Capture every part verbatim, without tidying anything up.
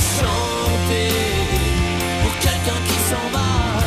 chanter pour quelqu'un qui s'en va,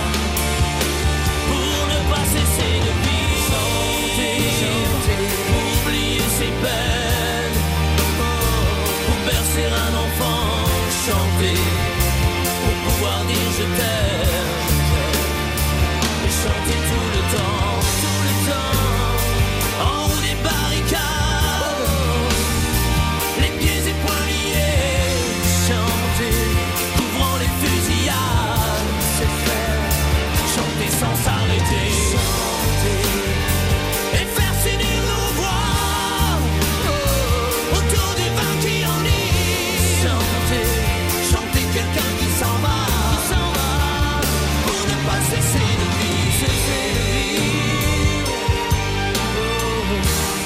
pour ne pas cesser de vivre. Chanter, chanter pour oublier ses peines, pour bercer un enfant. Chanter pour pouvoir dire je t'aime, et chanter tout le temps, tout le temps, en haut des barricades, les pieds et poings liés. Chanter, couvrant les fusillades, c'est faire, chanter sans s'arrêter, chanter et faire s'unir nos voix autour du vin qui enlise. Chanter, chanter quelqu'un qui s'en va, qui s'en va, pour ne pas cesser de vivre, cesser de vivre. Oh.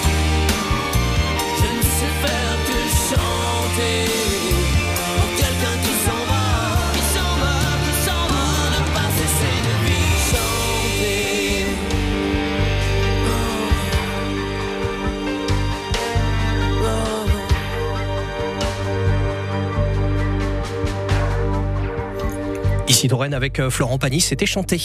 Je ne sais faire que chanter pour quelqu'un qui s'en va, qui s'en va, qui s'en va, pour ne pas cesser de vivre. Chanter. Ici Touraine avec euh, Florent Pagny, c'était chanté.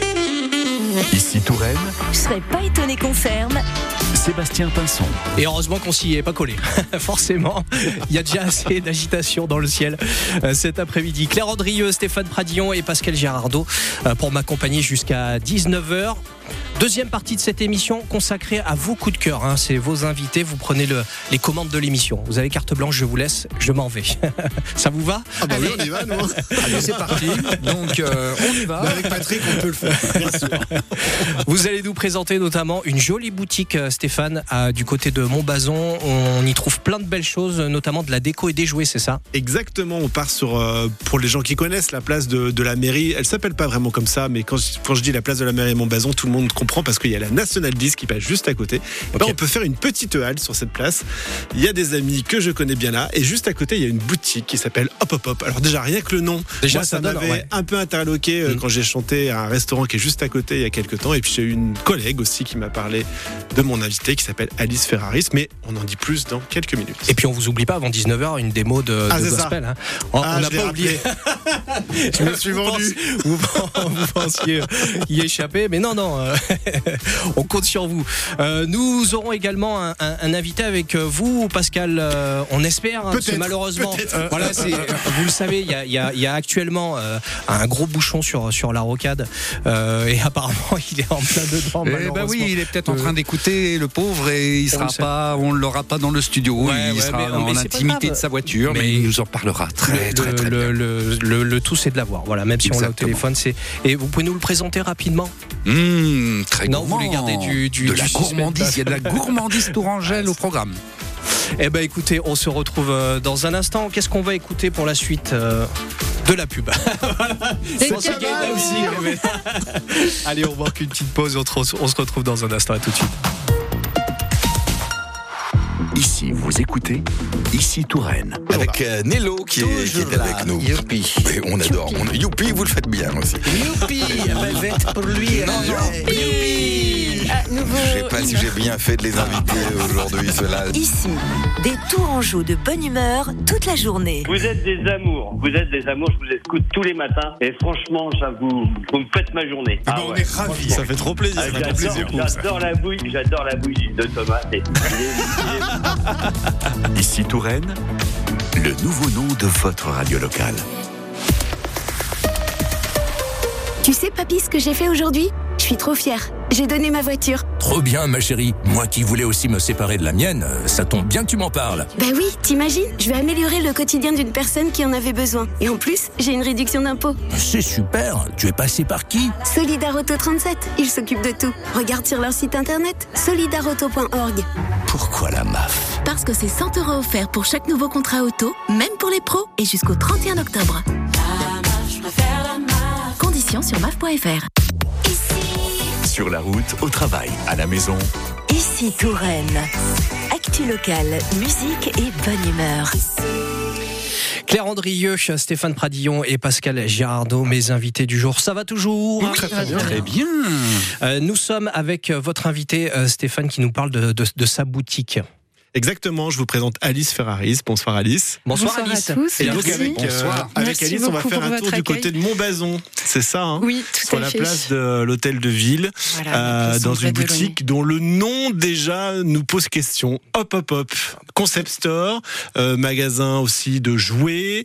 Ici Touraine, Je serais pas étonné qu'on ferme. Sébastien Pinson. Et heureusement qu'on s'y est pas collé. Forcément, il y a déjà assez d'agitation dans le ciel euh, cet après-midi. Claire Andrieux, Stéphane Pradillon et Pascal Girardot euh, pour m'accompagner jusqu'à dix-neuf heures. Deuxième partie de cette émission consacrée à vos coups de cœur, hein. C'est vos invités, vous prenez le, les commandes de l'émission. Vous avez carte blanche, je vous laisse, je m'en vais. Ça vous va ? Ah bah oui, on y va, nous. Allez, c'est parti. Donc, euh, on y va. Bah, avec Patrick, on peut le faire, bien sûr. Vous allez nous présenter notamment une jolie boutique, Stéphane, à, du côté de Montbazon. On y trouve plein de belles choses, notamment de la déco et des jouets, c'est ça ? Exactement, on part sur, euh, pour les gens qui connaissent la place de, de la mairie, elle s'appelle pas vraiment comme ça, mais quand, quand je dis la place de la mairie Montbazon, tout le monde comprend parce qu'il y a la National dix qui passe juste à côté. Okay. Ben, on peut faire une petite halle sur cette place. Il y a des amis que je connais bien là, et juste à côté, il y a une boutique qui s'appelle Hop Hop Hop. Alors déjà, rien que le nom, déjà, moi, ça, ça m'avait donne, ouais. un peu interloqué euh, mmh. quand j'ai chanté à un restaurant qui est juste à côté il y a quelques temps, et puis j'ai eu une collègue aussi qui m'a parlé de mon invité qui s'appelle Alice Ferraris, mais on en dit plus dans quelques minutes. Et puis on vous oublie pas, avant dix-neuf heures, une démo de, ah, de gospel. Hein. On ah, n'a pas oublié. Je me suis vendu. Vous, vous pensiez y échapper, mais non, non. Euh, on compte sur vous. Euh, nous aurons également un, un, un invité avec vous, Pascal. Euh, on espère, hein, parce que malheureusement, euh, voilà, c'est, vous le savez, il y a, y, a, y a actuellement euh, un gros bouchon sur sur la rocade, euh, et apparemment il est en plein dedans. Eh ben oui, il est peut-être en train d'écouter le pauvre, et il sera pas, on ne l'aura pas dans le studio. Ouais, il ouais, sera mais, dans mais l'intimité de sa voiture, mais, mais il nous en parlera très, le, très, très le, bien. Le, le, le tout, c'est de l'avoir. Voilà, même si Exactement. On l'a au téléphone, c'est. Et vous pouvez nous le présenter rapidement ? Mmh, très non, gourmand. Vous voulez garder du, du de du la gourmandise. Il y a de la gourmandise tourangelle au programme. Eh ben écoutez, on se retrouve dans un instant. Qu'est-ce qu'on va écouter pour la suite euh, de la pub? Voilà. C'est aussi. Mais... Allez, on marque une petite pause. On, on se retrouve dans un instant. À tout de suite. Ici, vous écoutez Ici Touraine. Avec euh, Nello qui est, qui est avec nous. Youpi. Et on adore. On, youpi, vous le faites bien aussi. Youpi. Vête pour lui. Non, youpi. Youpi. Ah, nouveau... Je sais pas si j'ai bien fait de les inviter aujourd'hui, ceux-là. Ici, des Tourangeaux de bonne humeur toute la journée. Vous êtes des amours. Vous êtes des amours. Je vous écoute tous les matins. Et franchement, ça vous, vous me faites ma journée. Ah, bah, on ouais. est ravis. Ça fait trop plaisir. Ah, j'adore, plaisir j'adore la bouille. J'adore la bouille de Thomas. Et, il est, il est... Ici Touraine, le nouveau nom de votre radio locale. Tu sais, papy, ce que j'ai fait aujourd'hui ? Je suis trop fière. J'ai donné ma voiture. Trop bien, ma chérie. Moi qui voulais aussi me séparer de la mienne, ça tombe bien que tu m'en parles. Bah oui, t'imagines ? Je vais améliorer le quotidien d'une personne qui en avait besoin. Et en plus, j'ai une réduction d'impôt. C'est super. Tu es passé par qui ? Solidarauto trente-sept. Ils s'occupent de tout. Regarde sur leur site internet, solidarauto point org. Pourquoi la M A F ? Parce que c'est cent euros offerts pour chaque nouveau contrat auto, même pour les pros, et jusqu'au trente et un octobre. La M A F, je préfère la M A F. Conditions sur M A F point F R. Sur la route, au travail, à la maison. Ici Touraine. Actu locale, musique et bonne humeur. Claire Andrieux, Stéphane Pradillon et Pascal Girardot, mes invités du jour. Ça va toujours ? Oui, très, très bien. Très bien. Euh, nous sommes avec votre invité euh, Stéphane qui nous parle de, de, de sa boutique. Exactement, je vous présente Alice Ferraris. Bonsoir Alice. Bonsoir, Bonsoir Alice. à tous. Et donc Merci. avec, euh, avec Merci Alice, on va beaucoup faire pour un votre tour du accueil. côté de Montbazon. C'est ça, hein Oui, tout sur à la fait. place de l'hôtel de ville, Voilà, euh, dans une Centre boutique dont le nom déjà nous pose question. Hop, hop, hop. Concept store, euh, magasin aussi de jouets,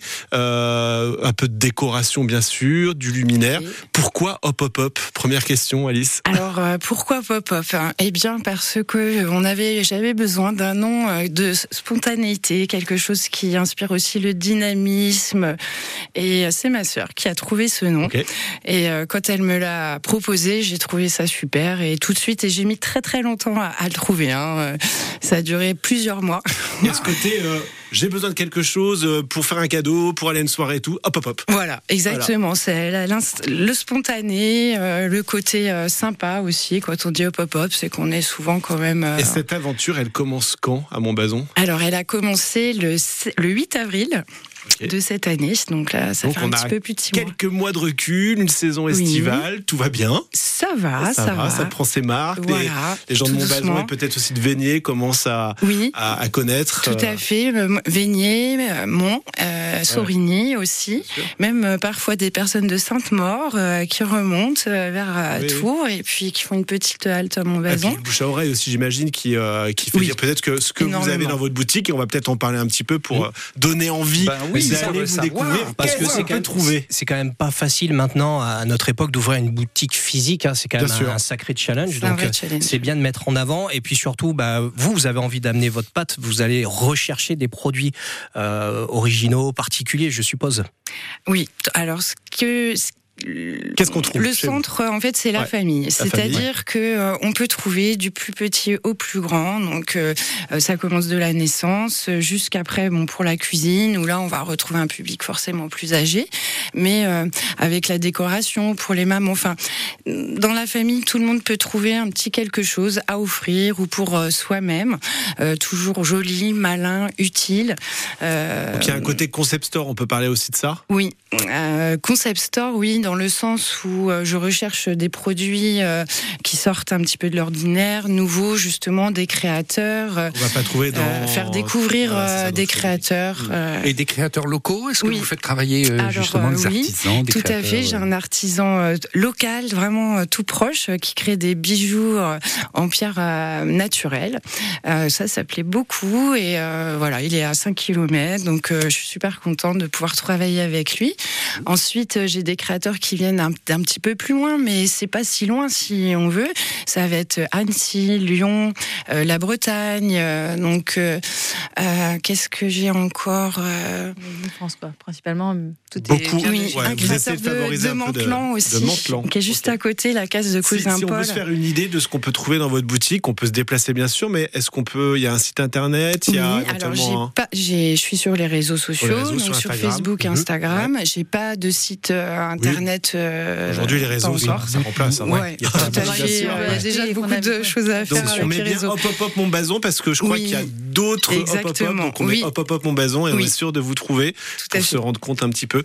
euh, un peu de décoration bien sûr, du luminaire. Oui. Pourquoi hop, hop, hop? Première question, Alice. Alors euh, pourquoi pop-up hein Eh bien parce que on avait, j'avais besoin d'un nom euh, de spontanéité, quelque chose qui inspire aussi le dynamisme. Et euh, c'est ma sœur qui a trouvé ce nom. Okay. Et euh, quand elle me l'a proposé, j'ai trouvé ça super. Et tout de suite, et j'ai mis très très longtemps à, à le trouver. Hein. Ça a duré plusieurs mois. Il y a ce côté, euh, j'ai besoin de quelque chose pour faire un cadeau, pour aller à une soirée et tout. Hop, hop, hop. Voilà, exactement. Voilà. C'est la, le spontané, euh, le côté euh, sympa aussi. Quand on dit hop, hop, hop, c'est qu'on est souvent quand même. Euh... Et cette aventure, elle commence quand à Montbazon? Alors, elle a commencé le, le huit avril. Okay. De cette année, donc là ça donc fait un petit peu plus de six mois. Quelques mois de recul, une saison estivale, oui. Tout va bien. Ça va, ça, ça va, va, ça prend ses marques. Voilà, les, les gens de Montbazon et peut-être aussi de Vénier commencent à, oui. à, à connaître. Tout à fait, Vénier, Mont, euh, Saurigny ouais. aussi, même euh, parfois des personnes de Sainte-Maure euh, qui remontent euh, vers euh, oui, Tours oui. et puis qui font une petite halte à Montbazon. Et puis bouche à oreille aussi, j'imagine, qui, euh, qui fait oui. dire peut-être que ce que vous avez dans votre boutique, et on va peut-être en parler un petit peu pour oui. euh, donner envie ben oui, d'aller vous découvrir. Parce que c'est quand, même, c'est quand même pas facile maintenant à notre époque d'ouvrir une boutique physique. Hein, c'est quand même un, un sacré challenge. C'est donc challenge. C'est bien de mettre en avant. Et puis surtout, bah, vous, vous avez envie d'amener votre patte. Vous allez rechercher des produits euh, originaux, particuliers, je suppose. Oui. Alors ce que Qu'est-ce qu'on trouve? Le centre, en fait, c'est la ouais, famille. La C'est-à-dire famille, ouais. que euh, on peut trouver du plus petit au plus grand. Donc, euh, ça commence de la naissance jusqu'après, bon, pour la cuisine, où là, on va retrouver un public forcément plus âgé, mais euh, avec la décoration pour les mamans. Enfin, dans la famille, tout le monde peut trouver un petit quelque chose à offrir ou pour euh, soi-même, euh, toujours joli, malin, utile. Euh, Donc, il y a un côté concept store. On peut parler aussi de ça? Oui, euh, concept store, oui. Dans le sens où euh, je recherche des produits euh, qui sortent un petit peu de l'ordinaire, nouveaux justement, des créateurs. Euh, On va pas trouver dans... euh, faire découvrir voilà, euh, ça, des créateurs. Euh... Et des créateurs locaux? Est-ce que oui. vous faites travailler euh, Alors, justement euh, des oui, artisans, des tout créateurs, à fait. J'ai euh... un artisan euh, local, vraiment euh, tout proche, euh, qui crée des bijoux euh, en pierre euh, naturelle. Euh, ça, ça plaît beaucoup. Et euh, voilà, il est à cinq kilomètres, donc euh, je suis super contente de pouvoir travailler avec lui. Ensuite, euh, j'ai des créateurs qui viennent un, un petit peu plus loin, mais c'est pas si loin si on veut. Ça va être Annecy, Lyon, euh, la Bretagne. Euh, donc, euh, euh, qu'est-ce que j'ai encore euh... France, quoi. Principalement, tout beaucoup. est bien. Oui, ouais, un créateur de, de, de Mantlan aussi, de Mantlan. Qui est juste okay. à côté, la case de Cousin si, Paul. Si on veut se faire une idée de ce qu'on peut trouver dans votre boutique, on peut se déplacer bien sûr, mais est-ce qu'on peut, il y a un site internet, il y a oui, alors j'ai un... pas, j'ai, je suis sur les réseaux sociaux, les réseaux, donc sur, sur Facebook, mmh. Instagram. Ouais. J'ai pas de site euh, internet. Oui. Euh, Aujourd'hui, les réseaux, ça, ça remplace. Hein, ouais, ouais. Il y a, tout à fait, il y a déjà beaucoup de choses à faire. Donc on met bien hop hop hop Montbazon parce que je crois qu'il y a d'autres hop hop hop. Donc on met hop hop hop Montbazon et on est sûr de vous trouver pour se rendre compte un petit peu.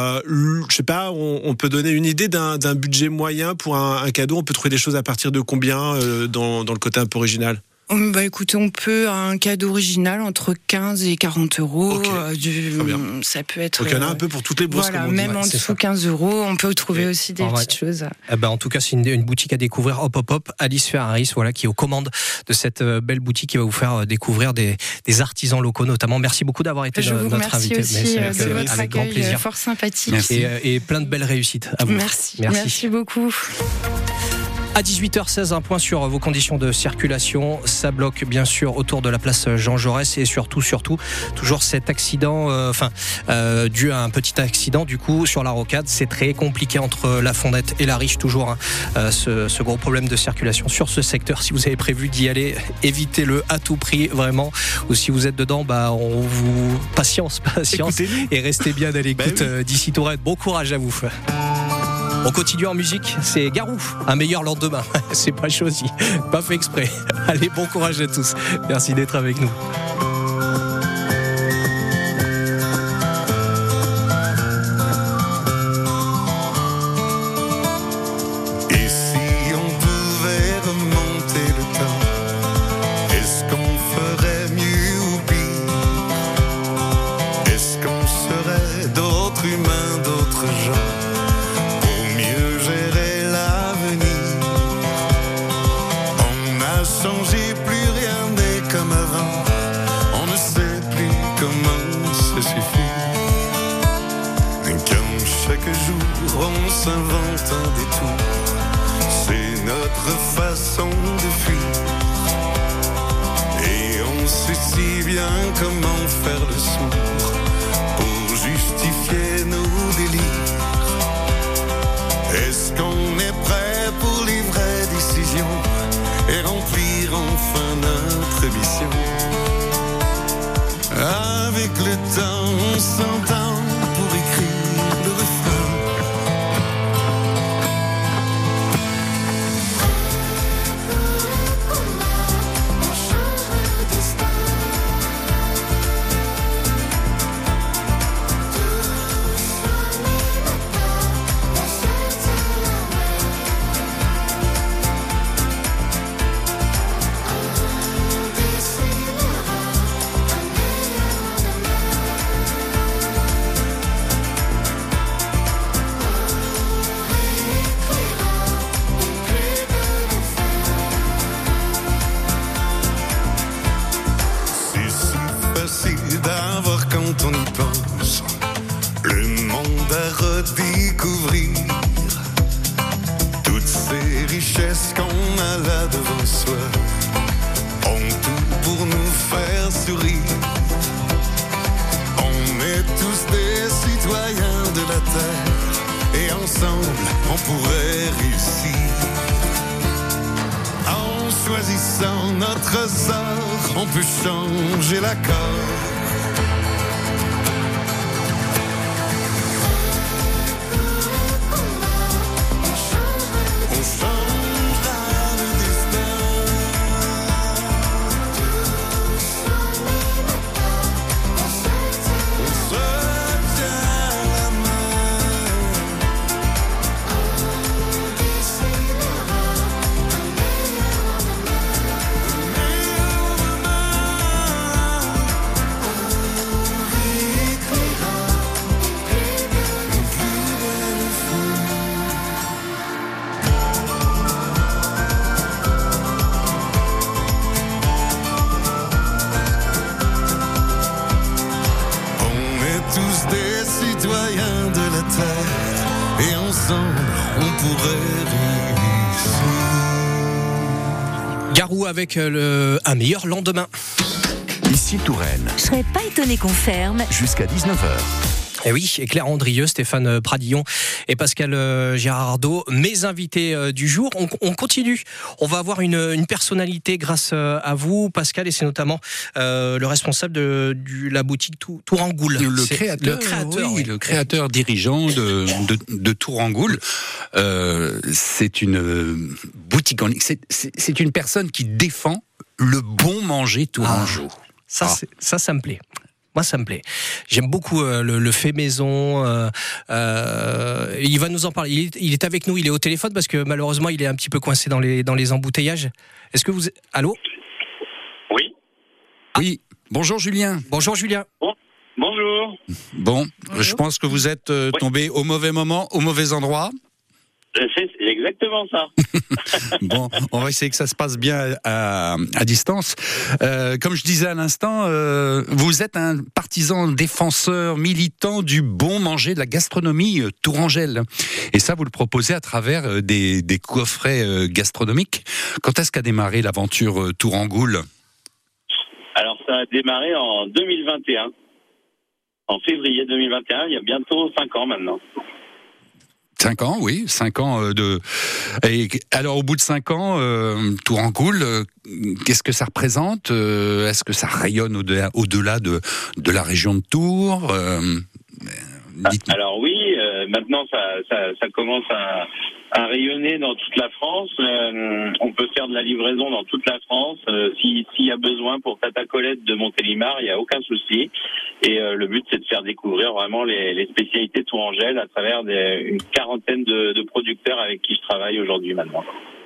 Je sais pas, on peut donner une idée d'un budget moyen pour un cadeau. On peut trouver des choses à partir de combien dans le côté un peu original? Bah écoutez, on peut un cadeau original entre quinze et quarante euros. Okay. Euh, du, ça peut être. Donc il y en a un peu pour toutes les bourses. Voilà, comme on même dit. en Ouais, dessous quinze euros, on peut trouver okay. aussi des en petites vrai. choses. Eh ben, en tout cas, c'est une, une boutique à découvrir. Hop, hop, hop. Alice Ferraris, voilà, qui est aux commandes de cette belle boutique qui va vous faire découvrir des, des artisans locaux, notamment. Merci beaucoup d'avoir été Je notre vous remercie invité. aussi Mais de votre avec grand accueil plaisir. fort sympathique. Et, et plein de belles réussites à vous. Merci. Merci, Merci beaucoup. À dix-huit heures seize, un point sur vos conditions de circulation. Ça bloque bien sûr autour de la place Jean Jaurès et surtout, surtout, toujours cet accident, euh, enfin, euh, dû à un petit accident du coup sur la rocade. C'est très compliqué entre la Fondette et la Riche, toujours hein, euh, ce, ce gros problème de circulation sur ce secteur. Si vous avez prévu d'y aller, évitez-le à tout prix, vraiment. Ou si vous êtes dedans, bah, on vous patience, patience et restez bien à l'écoute bah oui. d'ici Tourette. Bon courage à vous. On continue en musique, c'est Garou, un meilleur lendemain. C'est pas choisi, pas fait exprès. Allez, bon courage à tous. Merci d'être avec nous. Et si on pouvait remonter le temps, est-ce qu'on ferait mieux? on s'invente un détour. C'est notre façon de fuir. Et on sait si bien comment faire le sourd pour justifier nos délires. Est-ce qu'on est prêt pour les vraies décisions et remplir enfin notre mission? Avec le temps, on s'entend pour écrire le refrain. On change le destin. D'avoir quand on y pense le monde à redécouvrir, toutes ces richesses qu'on a là devant soi ont tout pour nous faire sourire. On est tous des citoyens de la terre et ensemble on pourrait réussir. En choisissant notre sort, on peut changer l'accord. Garou avec le, un meilleur lendemain. Ici Touraine. Je serais pas étonné qu'on ferme. Jusqu'à dix-neuf heures. Et oui, et Claire Andrieux, Stéphane Pradillon et Pascal Gérardo, mes invités du jour. On, on continue. On va avoir une, une personnalité grâce à vous, Pascal, et c'est notamment euh, le responsable de, de la boutique Tourangoul. Le créateur, le créateur, oui, oui. le créateur dirigeant de, de, de Tourangoul. Euh, c'est une boutique en ligne. C'est, c'est, c'est une personne qui défend le bon manger tourangeau. Ah, ça, ah. C'est, ça, ça me plaît. Moi, ça me plaît. J'aime beaucoup euh, le, le fait maison. Euh, euh, il va nous en parler. Il est, il est avec nous. Il est au téléphone parce que malheureusement, il est un petit peu coincé dans les dans les embouteillages. Est-ce que vous... Allô ? Oui. Ah. Oui. Bonjour Julien. Bonjour Julien. Bon. Bonjour. Bon, Bonjour. Je pense que vous êtes euh, oui. tombé au mauvais moment, au mauvais endroit. C'est exactement ça. Bon, on va essayer que ça se passe bien à, à distance. Euh, comme je disais à l'instant, euh, vous êtes un partisan défenseur militant du bon manger, de la gastronomie euh, tourangelle. Et ça, vous le proposez à travers euh, des, des coffrets euh, gastronomiques. Quand est-ce qu'a démarré l'aventure euh, Tourangoul ? Alors, ça a démarré en deux mille vingt et un. En février deux mille vingt et un, il y a bientôt cinq ans maintenant. Cinq ans, oui, cinq ans de. Et alors, au bout de cinq ans, euh, Tourangoul, euh, qu'est-ce que ça représente ? euh, Est-ce que ça rayonne au-delà, au-delà de de la région de Tours ? euh, Dites-moi. Alors oui, euh, maintenant ça, ça, ça commence à, à rayonner dans toute la France. Euh, on peut faire de la livraison dans toute la France. Euh, si, s'il y a besoin pour Tata Colette de Montélimar, il n'y a aucun souci. Et euh, le but, c'est de faire découvrir vraiment les, les spécialités tourangelles à travers des, une quarantaine de, de producteurs avec qui je travaille aujourd'hui maintenant.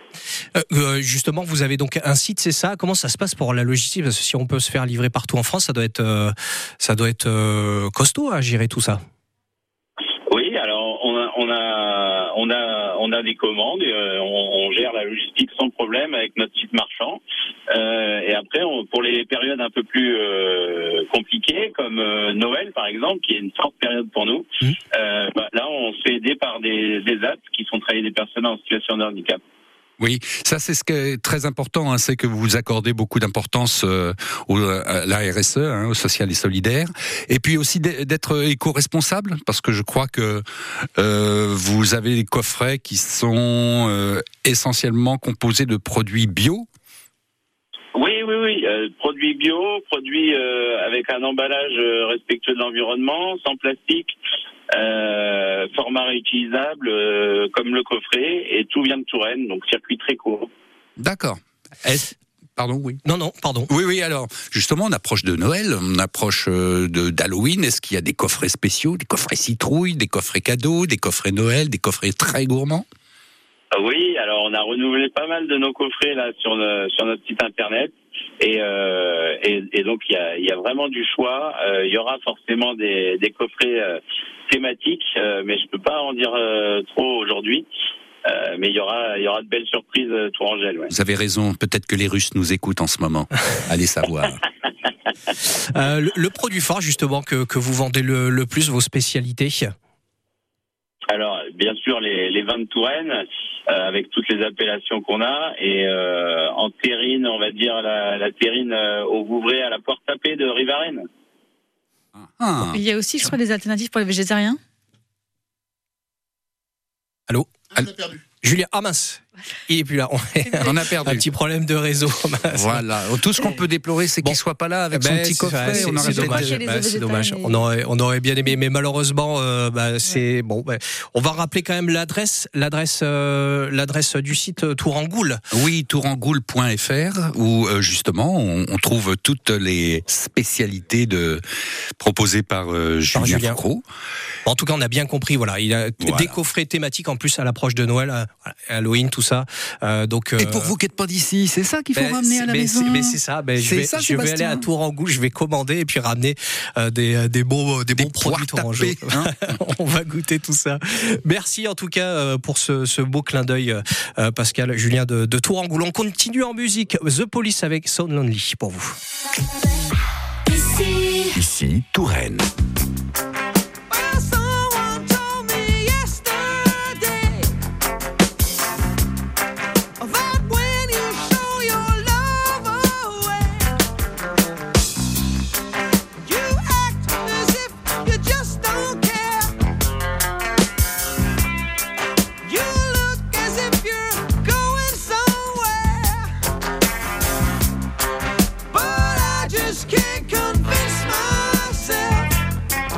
Euh, justement, vous avez donc un site, c'est ça ? Comment ça se passe pour la logistique ? Parce que si on peut se faire livrer partout en France, ça doit être, euh, ça doit être euh, costaud à gérer tout ça. Oui, alors on a, on a, on a, on a des commandes, et, euh, on, on gère la logistique sans problème avec notre site marchand. Euh, et après, on, pour les périodes un peu plus euh, compliquées, comme euh, Noël par exemple, qui est une forte période pour nous, mmh. euh, bah, là on se fait aider par des, des A T qui sont travaillés des personnes en situation de handicap. Oui, ça c'est ce qui est très important, hein, c'est que vous accordez beaucoup d'importance euh, au, à la R S E, hein, au social et solidaire, et puis aussi d'être éco-responsable, parce que je crois que euh, vous avez des coffrets qui sont euh, essentiellement composés de produits bio. Oui, oui, oui, euh, produits bio, produits euh, avec un emballage respectueux de l'environnement, sans plastique. Euh, format réutilisable euh, comme le coffret, et tout vient de Touraine, donc circuit très court. D'accord. Est-ce... Pardon, oui. Non, non, pardon. Oui, oui, alors, justement, on approche de Noël, on approche de, d'Halloween. Est-ce qu'il y a des coffrets spéciaux, des coffrets citrouilles, des coffrets cadeaux, des coffrets Noël, des coffrets très gourmands? Oui, alors on a renouvelé pas mal de nos coffrets là sur, le, sur notre site internet. Et, euh, et, et donc il y a, y a vraiment du choix. Euh, il y aura forcément des, des coffrets euh, thématiques, euh, mais je peux pas en dire euh, trop aujourd'hui. Euh, mais il y aura, il y aura de belles surprises euh, Tourangelle. Ouais. Vous avez raison. Peut-être que les Russes nous écoutent en ce moment. Allez savoir. euh, le, le produit phare justement que, que vous vendez le, le plus, vos spécialités. Alors, bien sûr, les, les vins de Touraine, euh, avec toutes les appellations qu'on a, et euh, en terrine, on va dire la, la terrine euh, au Vouvray à la poire tapée de Rivarennes. Ah. Il y a aussi, je crois, des alternatives pour les végétariens. Allô, ah, perdu. Julien, ah mince, il est plus là. On, on a perdu. Un petit problème de réseau. Voilà. Tout ce qu'on peut déplorer, c'est bon. qu'il soit pas là avec ben, son petit coffret. C'est, on c'est dommage. Bah, c'est dommage. On aurait, on aurait bien aimé, mais malheureusement, euh, bah, c'est ouais. bon. Bah, on va rappeler quand même l'adresse, l'adresse, euh, l'adresse du site Tourangoul. Oui, tourangoul point f r, où euh, justement on, on trouve toutes les spécialités de proposées par, euh, par Julien, Julien Foucault. En tout cas, on a bien compris. Voilà, il a voilà. des coffrets thématiques en plus à l'approche de Noël, à Halloween, tout ça. Euh, donc. Euh... Et pour vous qui n'êtes pas d'ici, c'est ça qu'il faut ben, ramener à la mais maison. C'est, mais c'est ça. Ben, je vais, ça, je vais aller à Tourangoul, je vais commander et puis ramener euh, des des bons des, des bons produits tourangeaux. Hein. On va goûter tout ça. Merci en tout cas euh, pour ce, ce beau clin d'œil, euh, Pascal, Julien de, de Tourangoul. On continue en musique. The Police avec So Lonely pour vous. Ici, Ici Touraine. Can't convince myself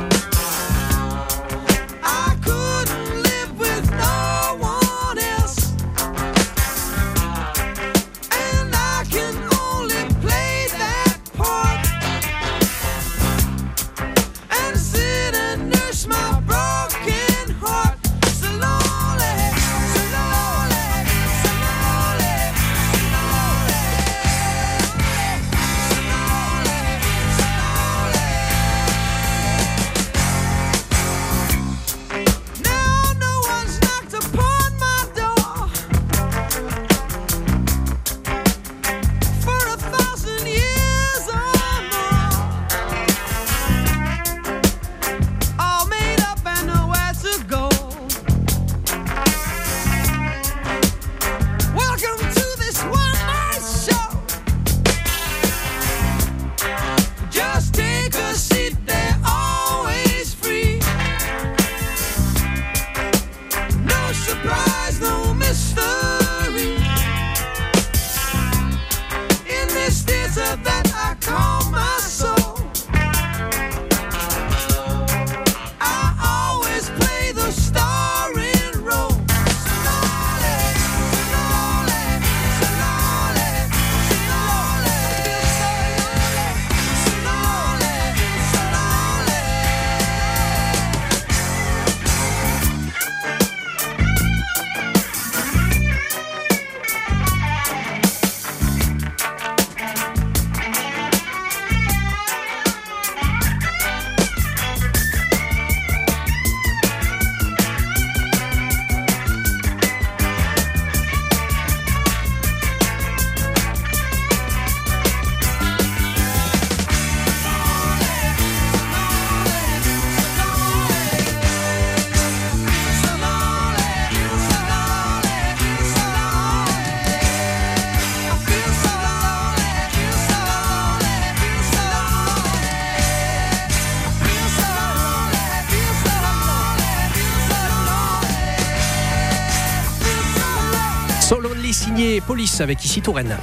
signé Police avec ici Touraine.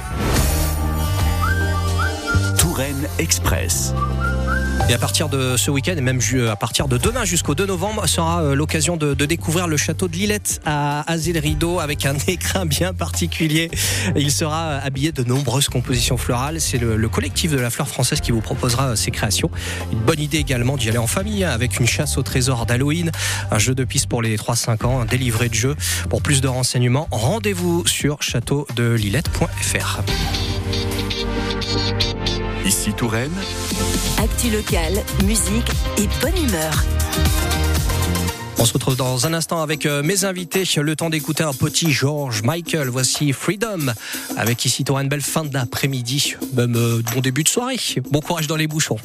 Touraine Express. Et à partir de ce week-end, et même à partir de demain jusqu'au deux novembre, sera l'occasion de, de découvrir le château de Lillette à Azay-le-Rideau avec un écrin bien particulier. Il sera habillé de nombreuses compositions florales. C'est le, le collectif de la fleur française qui vous proposera ces créations. Une bonne idée également d'y aller en famille avec une chasse au trésor d'Halloween, un jeu de piste pour les trois cinq ans, un délivré de jeu. Pour plus de renseignements, rendez-vous sur château de lillette point f r. Ici Touraine. Actu locale, musique et bonne humeur. On se retrouve dans un instant avec mes invités. Le temps d'écouter un petit George Michael. Voici Freedom avec ici Touraine. Belle fin d'après-midi, même euh, bon début de soirée. Bon courage dans les bouchons.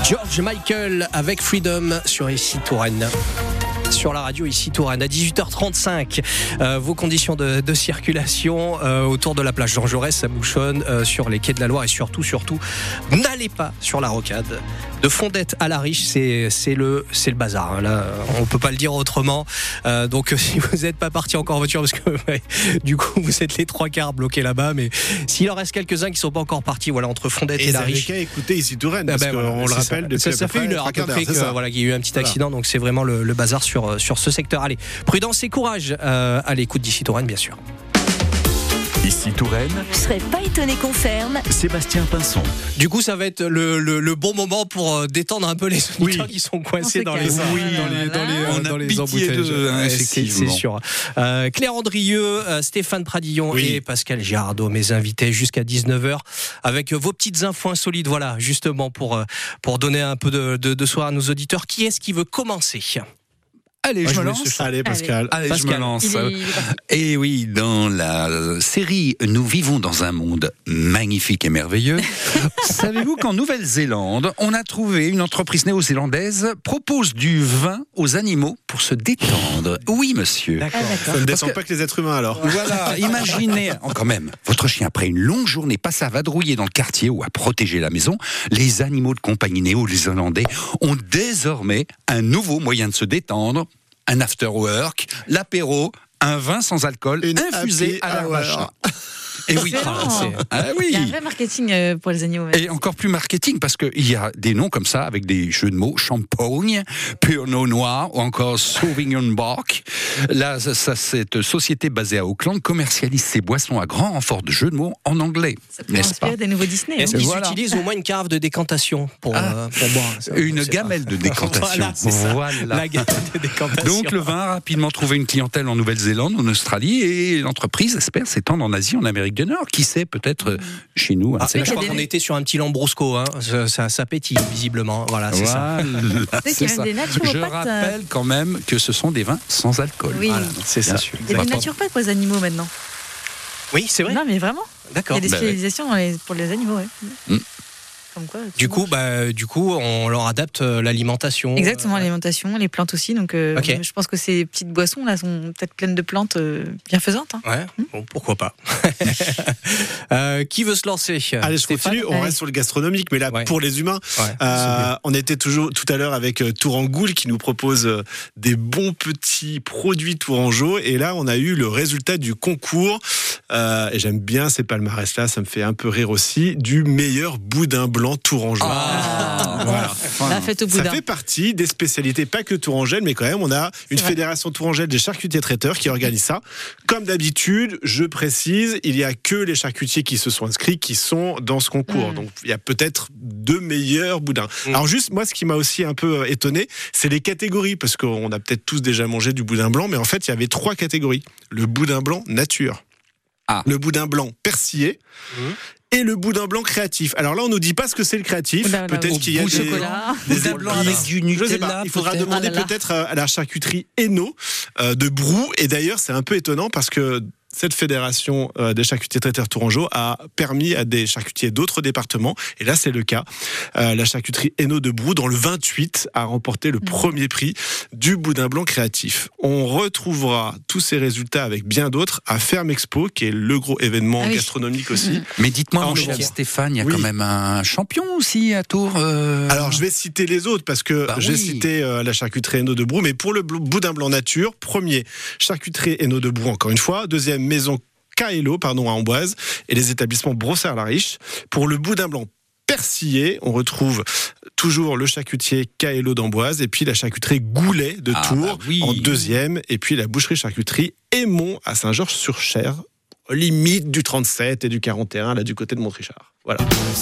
George Michael avec Freedom sur ici Touraine. Sur la radio ici Touraine à dix-huit heures trente-cinq. Euh, vos conditions de, de circulation euh, autour de la plage Jean Jaurès, ça bouchonne euh, sur les quais de la Loire et surtout, surtout, n'allez pas sur la rocade. De Fondette à la Riche, c'est, c'est, le, c'est le bazar. Hein. Là, on peut pas le dire autrement. Euh, donc, si vous n'êtes pas parti encore en voiture, parce que ouais, du coup, vous êtes les trois quarts bloqués là-bas, mais s'il en reste quelques-uns qui sont pas encore partis, voilà, entre Fondette et, et la Riche. Et écoutez ici Touraine, parce ah ben, qu'on voilà, le rappelle ça. depuis ça, ça fait une heure à peu près que, voilà, qu'il y a eu un petit accident, voilà. Donc c'est vraiment le, le bazar sur, sur ce secteur. Allez, prudence et courage euh, à l'écoute d'ici Touraine, bien sûr. Ici Touraine. Je serais pas étonné qu'on ferme. Sébastien Pinson. Du coup, ça va être le, le, le bon moment pour détendre un peu les auditeurs oui. qui sont coincés dans les, oui, dans les, dans les, dans les, dans les embouteillages. De, hein, c'est, c'est sûr. Euh, Claire Andrieux, euh, Stéphane Pradillon oui. et Pascal Girardot, mes invités jusqu'à dix-neuf heures avec vos petites infos insolites. Voilà, justement pour, pour donner un peu de, de, de soir à nos auditeurs. Qui est-ce qui veut commencer ? Allez, Moi, je, je me lance. Allez, Pascal. Allez, Pascal. je me lance. Est... Et oui, dans la série Nous vivons dans un monde magnifique et merveilleux, savez-vous qu'en Nouvelle-Zélande, on a trouvé une entreprise néo-zélandaise propose du vin aux animaux pour se détendre. Oui, monsieur. D'accord. Ah, d'accord. Ça ne descend que... pas que les êtres humains, alors. Voilà, imaginez, oh, quand même, votre chien, après une longue journée, passe à vadrouiller dans le quartier ou à protéger la maison. Les animaux de compagnie néo-zélandais ont désormais un nouveau moyen de se détendre. Un after work, l'apéro, un vin sans alcool, une infusé à la machin. Et oui, ah, oui. Il y a un vrai marketing pour les animaux. Même. Et encore plus marketing parce qu'il y a des noms comme ça avec des jeux de mots, champagne, Pernod Noir ou encore Sauvignon Blanc. Là, ça, cette société basée à Auckland commercialise ses boissons à grand renfort de jeux de mots en anglais. Ça peut inspirer des nouveaux Disney. Est-ce hein. qu'ils voilà. utilisent au moins une carafe de décantation pour, ah, euh, pour boire ça, une gamelle de décantation. Voilà, voilà. La gamelle de décantation. Donc le vin a rapidement trouvé une clientèle en Nouvelle-Zélande, en Australie et l'entreprise espère s'étendre en Asie, en Amérique du Nord, qui sait, peut-être chez nous. Ah, je crois qu'on était sur un petit lambrusco, hein. ça, ça, ça pétille visiblement. Voilà, c'est voilà. ça. C'est ça. Des je rappelle quand même que ce sont des vins sans alcool. Oui, voilà, c'est ça. Il y a des naturopathes pour les animaux maintenant. Oui, c'est vrai. Non, mais vraiment. D'accord. Il y a des spécialisations bah, les, pour les animaux. Ouais. Mm. Comme quoi, du coup, bah, du coup, on leur adapte l'alimentation. Exactement, euh... l'alimentation, les plantes aussi. Donc, euh, okay. je pense que ces petites boissons là sont peut-être pleines de plantes euh, bienfaisantes. Hein. Ouais. Mmh. Bon, pourquoi pas. euh, qui veut se lancer ? Allez, je Stéphane continue. On Allez. reste sur le gastronomique, mais là ouais. pour les humains. Ouais, euh, on était toujours tout à l'heure avec Tourangoul qui nous propose des bons petits produits tourangeaux. Et là, on a eu le résultat du concours. Euh, et j'aime bien ces palmarès-là. Ça me fait un peu rire aussi. Du meilleur boudin blanc tourangeau. Ah, voilà. La fête au boudin. Ça fait partie des spécialités, pas que tourangelles, mais quand même, on a une C'est fédération vrai. tourangelle des charcutiers traiteurs qui organise ça. Comme d'habitude, je précise, il n'y a que les charcutiers qui se sont inscrits qui sont dans ce concours. Mmh. Donc, il y a peut-être deux meilleurs boudins. Mmh. Alors, juste, moi, ce qui m'a aussi un peu étonné, c'est les catégories, parce qu'on a peut-être tous déjà mangé du boudin blanc, mais en fait, il y avait trois catégories. Le boudin blanc nature. Ah. Le boudin blanc persillé. Mmh. Et le boudin blanc créatif. Alors là, on nous dit pas ce que c'est le créatif. Là, là, peut-être qu'il y a des, des boudin blanc avec du Nutella. Je sais pas. Il faudra peut-être. demander ah là là. peut-être à la charcuterie Hainaut euh, de Brou. Et d'ailleurs, c'est un peu étonnant parce que cette fédération euh, des charcutiers traiteurs tourangeaux a permis à des charcutiers d'autres départements, et là c'est le cas, euh, la charcuterie Hainaut de Brou, dans le vingt-huit, a remporté le mmh. premier prix du boudin blanc créatif. On retrouvera tous ces résultats avec bien d'autres à Ferme Expo, qui est le gros événement ah oui. gastronomique aussi. Mmh. Mais dites-moi, mon cher Stéphane, il y a oui. quand même un champion aussi à Tours. Euh... Alors je vais citer les autres, parce que bah j'ai oui. cité euh, la charcuterie Hainaut de Brou, mais pour le boudin blanc nature, premier, charcuterie Hainaut de Brou encore une fois, deuxième, maison Kaelo, pardon, à Amboise, et les établissements Brossard-la-Riche. Pour le boudin blanc persillé, on retrouve toujours le charcutier Kaelo d'Amboise, et puis la charcuterie Goulet de ah, Tours, bah oui. en deuxième, et puis la boucherie charcuterie Aymon à Saint-Georges-sur-Cher, limite du trente-sept et du quarante et un, là du côté de Montrichard. Voilà.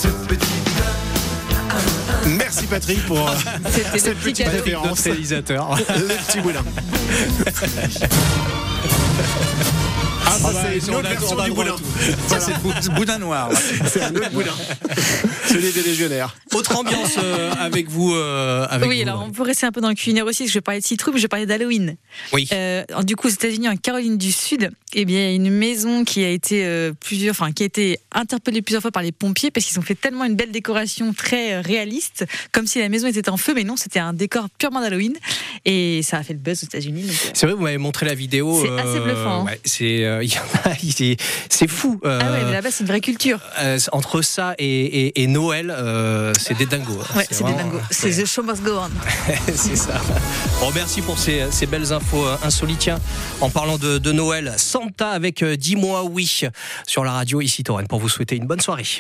Merci Patrick pour euh, cette petite référence. Réalisateur. Le petit boudin. Ah, ça, Ah bah, c'est une on autre a- version on a du le droit à boudin. tout. Ça, c'est le bou- boudin noir. là. C'est un autre boudin. Celui des légionnaires. Autre ambiance euh, avec vous. euh, avec oui, vous, alors Laurie. on peut rester un peu dans le culinaire aussi, parce que je parlais de citrouille, mais je parlais d'Halloween. Oui. Euh, du coup, aux États-Unis, en Caroline du Sud, eh bien, il y a une maison qui a été euh, plusieurs, enfin, qui a été interpellée plusieurs fois par les pompiers parce qu'ils ont fait tellement une belle décoration très euh, réaliste, comme si la maison était en feu, mais non, c'était un décor purement d'Halloween, et ça a fait le buzz aux États-Unis. donc, euh, C'est vrai, vous m'avez montré la vidéo. C'est assez bluffant, hein. Ouais, c'est, euh, il y en a, c'est, c'est fou. euh, Ah ouais, mais là-bas, c'est une vraie culture. euh, entre ça et, et, et Noël, euh, c'est des dingos. hein. Ouais, c'est des vraiment- dingos. C'est The Show Must Go On. C'est ça. Bon, merci pour ces, ces belles infos euh, insolites. Tiens, en parlant de, de Noël, Santa avec euh, Dis-moi oui sur la radio ici Touraine pour vous souhaiter une bonne soirée.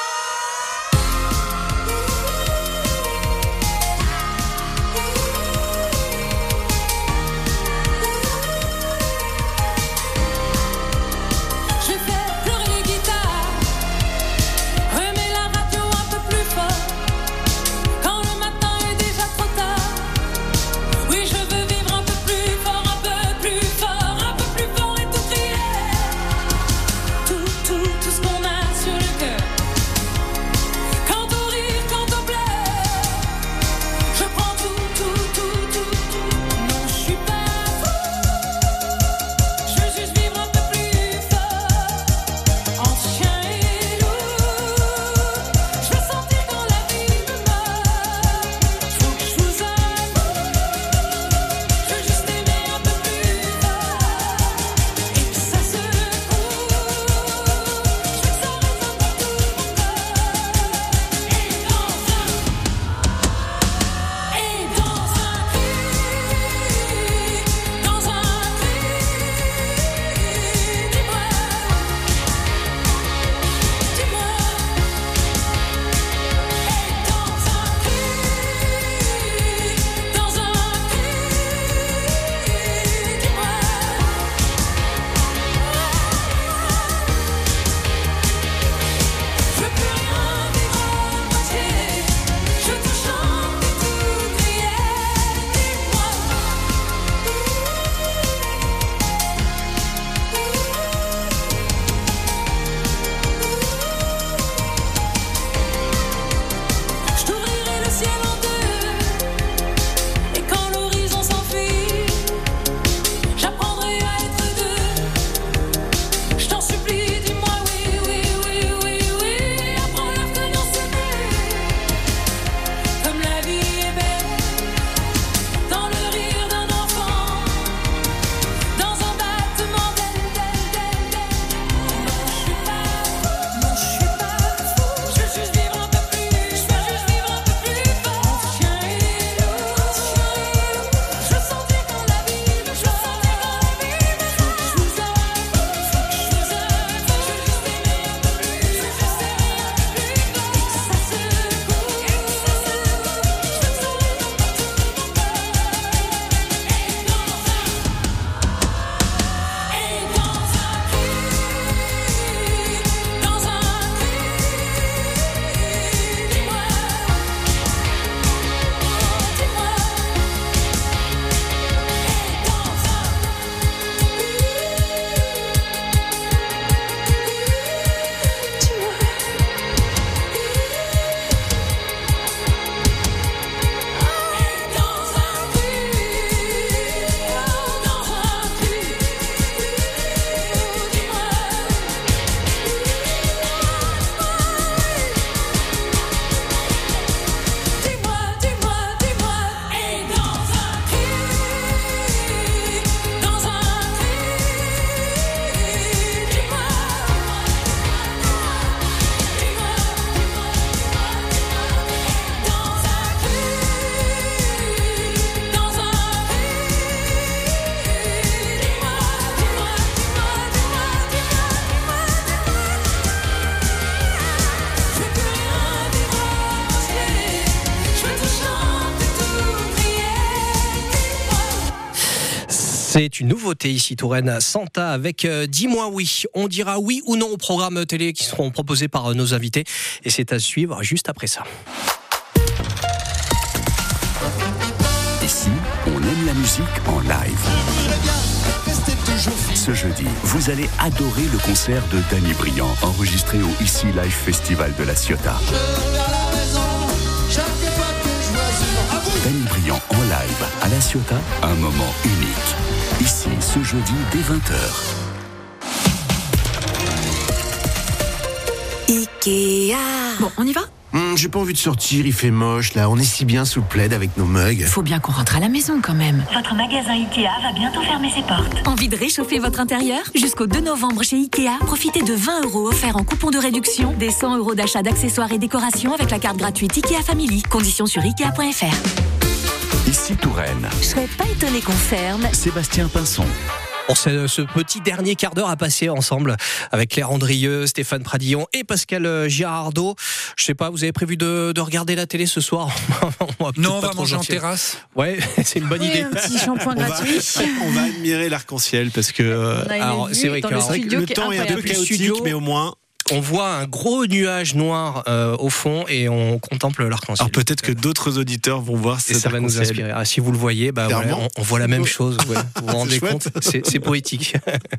Je fais pleurer les guitares, remets la radio un peu plus fort, quand le matin est déjà trop tard. Oui, je veux vivre un peu plus fort, un peu plus fort, un peu plus fort et tout crier. Tout, tout, tout ce qu'on a sur le cœur. Quand on rit, quand on pleure, je prends tout, tout, tout, tout, tout. Non, je suis pas fou, je veux juste vivre un peu plus fort. Entre chien et loup, je veux sentir quand la vie me mord. Faut que je vous avoue, je veux juste aimer un peu plus fort et que ça se coule. Je veux que ça résonne dans tout mon corps. Et dans un, et dans un cri, dans un cri, dis-moi. Dis-moi, et dans un cri, dans un cri, dis-moi. Je veux plus rien vivre à moitié, je veux tout chanter, tout crier, dis-moi. Je t'ouvrirai le ciel en deux, et quand l'horizon s'enfuit, j'apprendrai à être deux. Je t'en supplie, dis-moi oui, oui, oui, oui, oui. Apprends-leur que l'on s'aimait, comme la vie est belle, dans le rire d'un enfant, dans un battement d'ailes, d'ailes, d'ailes, d'ailes. Non, je suis pas fou, non, je suis pas fou. Je veux juste vivre un peu plus, je veux juste vivre un peu plus fort. Chien et loup, chien et loup, je veux sentir quand la vie me, je veux sentir quand la vie me. Faut que je vous avoue, faut que je vous avoue, je veux juste aimer un peu plus, je veux juste aimer un peu plus fort et que ça se coule, et que ça se coule. Je veux que ça résonne dans tout mon corps. Et dans un, et dans un cri, dans un cri, dis-moi, dis-moi, et dans dis-moi, dis-moi, dis-moi, et dans un cri, dans un cri, dis-moi, dis-moi, dans un cri, dans un cri, dis-moi, dis-moi, dis-moi, dis-moi, dis-moi, dis-moi, je veux plus rien vivre à moitié, je veux tout chanter, tout crier, dis-moi. C'est une nouveauté ici Touraine, Santa avec euh, Dis-moi oui. On dira oui ou non aux programmes télé qui seront proposés par euh, nos invités et c'est à suivre juste après ça. Ici, on aime la musique en live. Restez toujours Ce jeudi, vous allez adorer le concert de Danny Briand, enregistré au Ici Live Festival de la Ciotat. Danny Briand en live à la Ciotat, un moment unique. Ici, ce jeudi dès vingt heures. Ikea. Bon, on y va ? Hum, j'ai pas envie de sortir, il fait moche là, on est si bien sous le plaid avec nos mugs. Faut bien qu'on rentre à la maison quand même. Votre magasin Ikea va bientôt fermer ses portes. Envie de réchauffer votre intérieur ? Jusqu'au deux novembre chez Ikea, profitez de vingt euros offerts en coupon de réduction, des cent euros d'achat d'accessoires et décorations avec la carte gratuite Ikea Family. Conditions sur ikea point f r. Ici Touraine. Je serais pas étonné qu'on ferme. Sébastien Pinson. Pour ce, ce petit dernier quart d'heure à passer ensemble avec Claire Andrieux, Stéphane Pradillon et Pascal Girardot. Je sais pas, vous avez prévu de, de regarder la télé ce soir? on va Non, on va manger en terrasse. Ouais, c'est une bonne Oui, idée. un petit shampoing On va, gratuit. on va admirer l'arc-en-ciel parce que euh, On a une alors, vue c'est vrai dans que le alors, studio le qui est temps est un peu incroyable. chaotique, Studio. mais au moins. On voit un gros nuage noir euh, au fond et on contemple l'arc-en-ciel. Alors peut-être que d'autres auditeurs vont voir et cet ça va nous arc-en-ciel. inspirer. Ah, si vous le voyez, bah, voilà, Clairement. on, on voit la même chose. Ouais. Vous vous rendez chouette. compte? C'est, c'est poétique.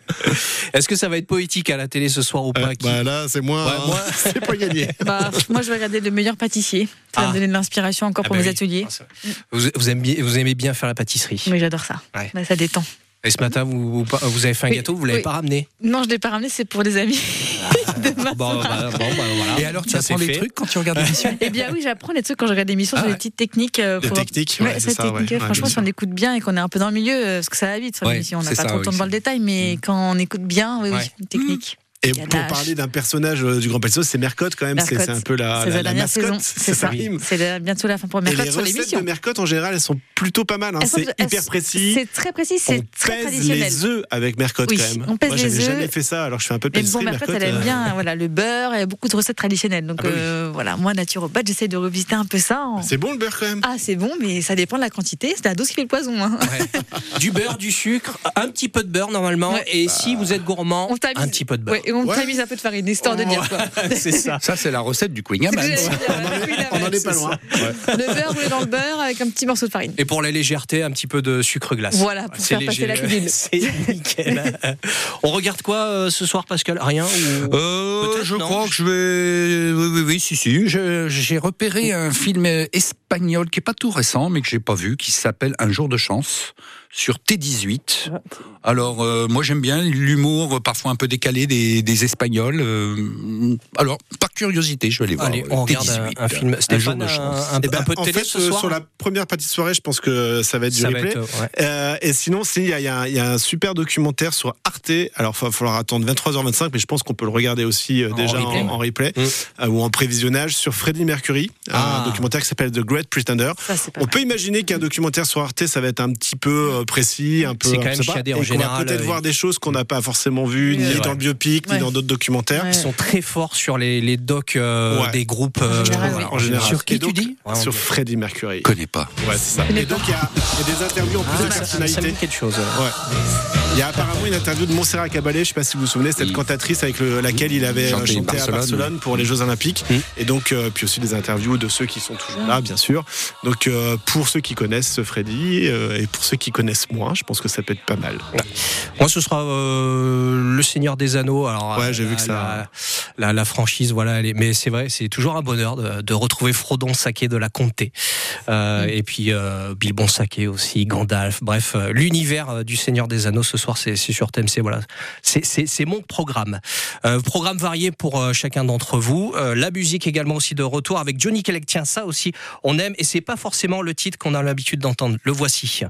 Est-ce que ça va être poétique à la télé ce soir ou pas? Euh, bah là, c'est moi. Ouais, hein. moi. C'est pas gagné. Bah, moi, je vais regarder Le Meilleur Pâtissier. Ça va Ah. me donner de l'inspiration encore Ah pour bah mes oui. ateliers. Vous, vous, aimez, vous aimez bien faire la pâtisserie. Oui, j'adore ça. Ouais. Bah, ça détend. Et ce matin, vous, vous avez fait un Oui, gâteau, vous l'avez oui. pas ramené? Non, je ne l'ai pas ramené, c'est pour des amis. de ma Bon, bah, bon, bah, voilà. Et alors, tu Ça, apprends c'est des fait. trucs quand tu regardes l'émission? Eh bien oui, j'apprends des trucs quand je regarde l'émission Ah sur ouais. des petites techniques. euh, Des pour- techniques, ouais, c'est cette ça, technique, ouais. franchement, Ouais, si bien on écoute bien et qu'on est un peu dans le milieu, euh, parce que ça va vite sur Ouais, l'émission, on n'a c'est pas ça, trop le temps oui, de voir le c'est- détail, mais quand on écoute bien, oui, oui, Ouais. une technique. Et Ganache. pour parler d'un personnage euh, du Grand Pâtissier, c'est Mercotte quand même. C'est, Mercotte. c'est un peu la, C'est la, la la dernière mascotte. saison, C'est c'est ça. rime. C'est la- bientôt la fin pour Et les Mercotte sur recettes l'émission. de Mercotte en général, elles sont plutôt pas mal. Hein. Elles sont- C'est elles hyper sont- précis. C'est très précis, c'est On très pèse traditionnel. les œufs avec Mercotte Oui, quand même. on pèse Moi, les j'avais œufs. jamais fait ça, alors je fais un peu de Mais bon, pâtisserie. Mercotte, Mercotte, elle aime euh, bien voilà, le beurre et beaucoup de recettes traditionnelles. Donc Ah bah oui. euh, voilà, moi, naturopathe, j'essaie de revisiter un peu ça. en- C'est bon le beurre quand même. Ah, c'est bon, mais ça dépend de la quantité. C'est la dose qui fait le poison. hein. Ouais. Du beurre, du sucre, un petit peu de beurre normalement. Ouais. Et si vous êtes gourmand, On tamise. un petit peu de beurre. Ouais, et on Ouais. tamise un peu de farine, histoire de dire quoi. C'est ça. Ça, c'est la recette du Queen C'est Amman. que j'allais dire, ouais, oui, la On en même. est pas loin. Ouais. Le beurre roulé dans le beurre avec un petit morceau de farine. Et pour la légèreté, un petit peu de sucre glace. Voilà, pour faire passer la pilule. C'est nickel. On regarde quoi euh, ce soir, Pascal? Rien ou... Euh, Peut-être, je non crois que je vais. Oui, oui, oui, si, si. Je- j'ai repéré un film espagnol qui est pas tout récent, mais que j'ai pas vu, qui s'appelle Un jour de chance sur T dix-huit. Alors, euh, moi, j'aime bien l'humour, euh, parfois un peu décalé des, des Espagnols. euh, alors, par curiosité, je vais aller voir. Allez, euh, on regarde T dix-huit, un, un film. Un jour Stéphane, de chance. un, un, Eh ben, un peu de en télé fait, ce euh, soir. sur la première partie de soirée, je pense que ça va être du Ça va replay. être, ouais. Euh, et sinon, si, il y, a- il y a un- il y a un super documentaire sur Arte. Alors, il va falloir attendre vingt-trois heures vingt-cinq, mais je pense qu'on peut le regarder aussi euh, En déjà replay, en, ouais. en replay Mm. euh, ou en prévisionnage sur Freddie Mercury, Ah. un documentaire qui s'appelle The Great Pretender. Ça, c'est pas On mal. peut imaginer qu'un documentaire sur Arte, ça va être un petit peu euh, précis, un peu. C'est quand je même sais pas, chiadé en et qu'on général, va peut-être euh, voir des choses qu'on n'a pas forcément vues, Oui, ni ouais. dans le biopic, Ouais. ni dans d'autres documentaires. Ouais. Ils sont très forts sur les, les docs euh, Ouais. des groupes. euh, En général, voilà, oui. En général. Sur qui Et donc, tu dis Ouais, Sur on- Freddie Mercury. Je connais pas. Ouais, c'est ça. connais Et donc, il y, a il y a des interviews en plus Ah, de ça, ça me personnalités. dit quelque chose. Ouais. Il y a apparemment une interview de Montserrat Caballé, je sais pas si vous vous souvenez, cette Oui. cantatrice avec le- laquelle il avait Chanté chanté, chanté Barcelone, à Barcelone pour les Jeux Olympiques. Mm. Et donc, euh, puis aussi des interviews de ceux qui sont toujours là, bien sûr. Donc, euh, pour ceux qui connaissent ce Freddy euh, et pour ceux qui connaissent moins, je pense que ça peut être pas mal. Moi, ce sera euh, Le Seigneur des Anneaux. Alors, Ouais, euh, j'ai vu la, que ça- La, la, la franchise, voilà. Elle est, mais c'est vrai, c'est toujours un bonheur de, de retrouver Frodon Sacqué de la Comté. Euh, Et puis euh, Bilbon Sacqué aussi, Gandalf. Bref, euh, l'univers euh, du Seigneur des Anneaux ce soir, c'est, c'est sur T M C. Voilà, c'est, c'est, c'est mon programme. Euh, programme varié pour euh, chacun d'entre vous. Euh, la musique également aussi de retour avec Johnny Clegg. Tiens, ça aussi, on aime. Et c'est pas forcément le titre qu'on a l'habitude d'entendre. Le voici.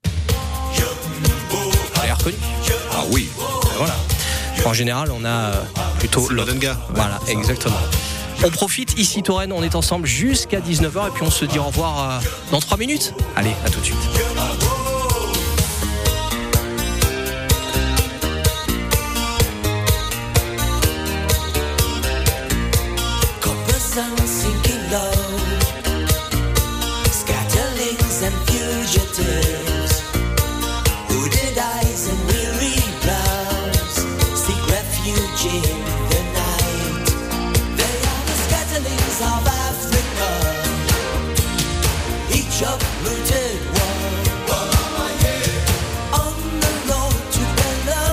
Vous l'avez reconnu? Ah oui. Voilà. En général, on a euh, plutôt C'est l'autre. le gars. Voilà, exactement. On profite ici, Touraine, on est ensemble jusqu'à dix-neuf heures et puis on se dit au revoir euh, dans trois minutes. Allez, à tout de suite. Copper sun sinking low, scatterlings and fugitives, hooded eyes and weary brows, seek refuge in the night. They are the scatterlings of Africa, each uprooted one. On the road to Bella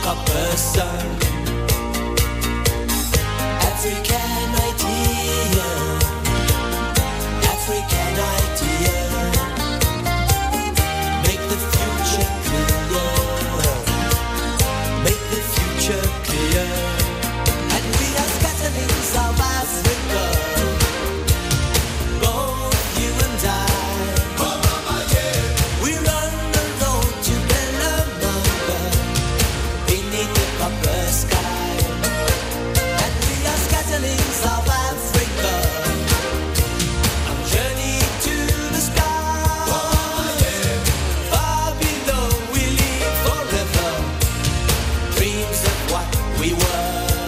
copper sun. African idea, African idea. Make the future clear, make the future clear. And we are scatterings of Africa, both you and I. We run the road to Bellamamba, beneath the copper sky. And we are scatterings of Africa, on journey to the sky. Far below we live forever, dreams of what we were.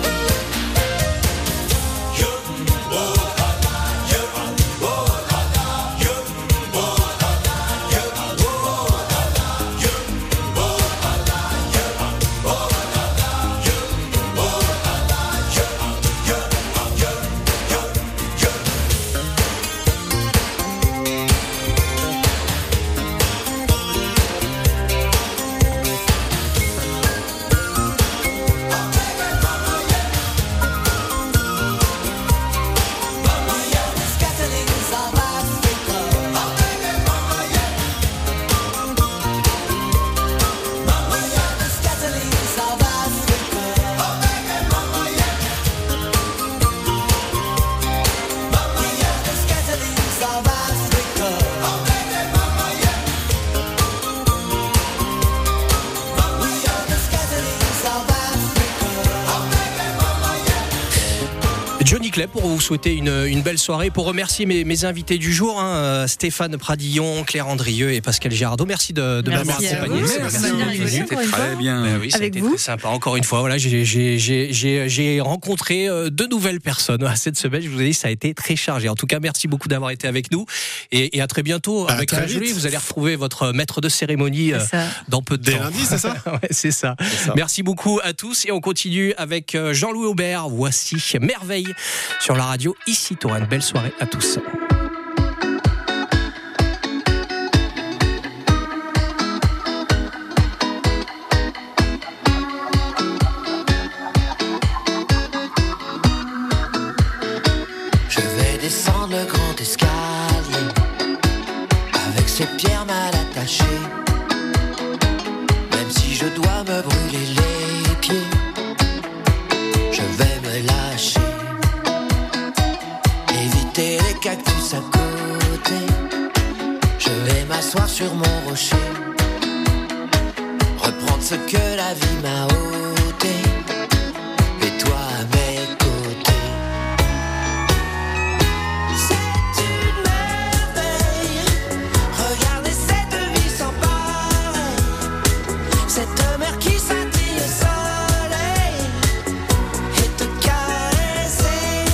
Johnny Clay pour vous souhaiter une, une belle soirée, pour remercier mes, mes invités du jour, hein, Stéphane Pradillon, Claire Andrieux et Pascal Girardot. Merci de, de m'avoir accompagné. Merci, c'était très bien. Ben oui, ça a été très sympa. Encore une fois, voilà, j'ai, j'ai, j'ai, j'ai, j'ai rencontré deux nouvelles personnes cette semaine. Je vous ai dit, ça a été très chargé. En tout cas, merci beaucoup d'avoir été avec nous et, et à très bientôt. À avec très la Jolie, vite. vous allez retrouver votre maître de cérémonie euh, dans peu de Dès temps. lundi, c'est ça Ouais, c'est ça. C'est ça. Merci beaucoup à tous et on continue avec Jean-Louis Aubert. Voici Merveille sur la radio ici Touraine. Belle soirée à tous. Je vais descendre le grand escalier avec ces pierres mal attachées. Même si je dois me brûler les pieds, je vais me lâcher. Éviter les cactus à côté, je vais m'asseoir sur mon rocher. Reprendre ce que la vie m'a ôté, et toi à mes côtés. C'est une merveille, regardez cette vie sans pareil. Cette mer qui scintille au soleil et te caresser.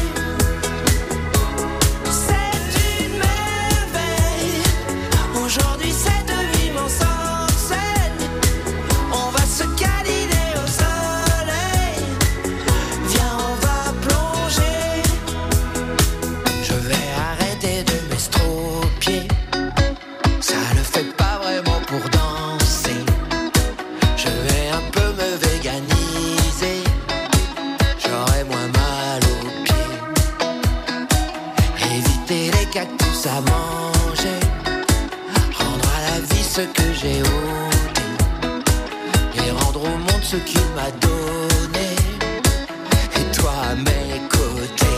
C'est une merveille, aujourd'hui cette vie m'ensorcelle. On va se câliner au soleil, viens on va plonger. Je vais arrêter de m'estropier, ça le fait pas vraiment pour danser. Je vais un peu me véganiser, j'aurai moins mal aux pieds. Éviter les cactus à manger, rendre à la vie ce que j'ai ôté, et rendre au monde ce qu'il m'a donné, et toi à mes côtés.